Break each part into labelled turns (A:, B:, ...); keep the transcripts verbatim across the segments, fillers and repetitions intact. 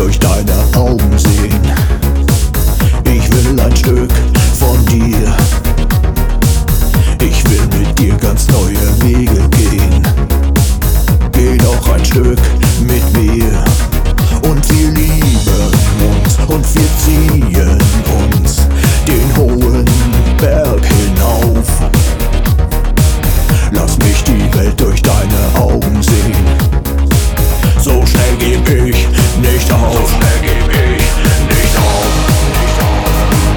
A: durch deine Augen sehen. Ich will ein Stück von dir. Ich will mit dir ganz neue Wege gehen. Geh doch ein Stück mit mir und wir lieben uns und wir ziehen uns den hohen Berg hinauf. Lass mich die Welt durch deine Augen sehen. So schnell geb ich nicht auf. So schnell geb ich nicht auf. Nicht auf.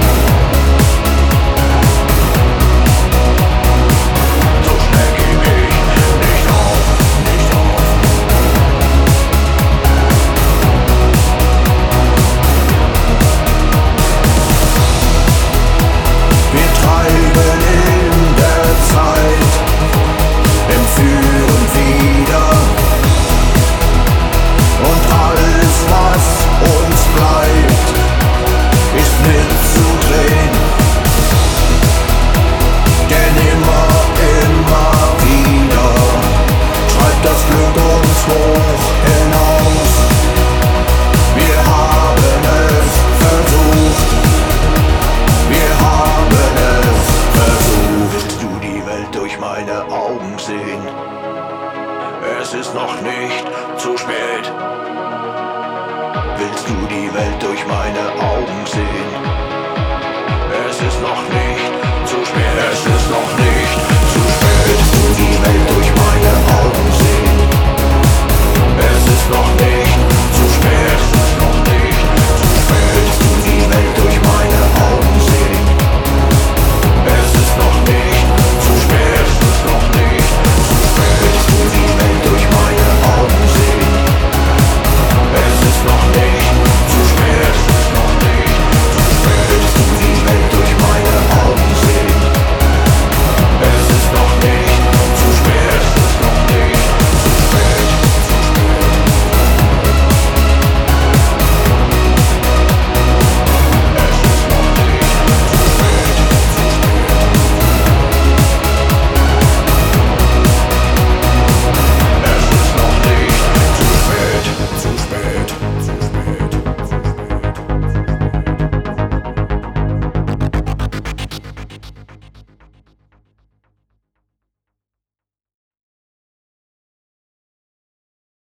A: So schnell geb ich nicht auf. Nicht auf. Wir treiben in der Zeit, im Für und Wider. Und alles, was uns bleibt, ist mitzudrehen. Denn immer, immer wieder treibt das Glück uns hoch hinaus. Wir haben es versucht. Wir haben es versucht. Willst du die Welt durch meine Augen sehen? Es ist noch nicht zu spät. Willst du die Welt durch meine Augen sehen?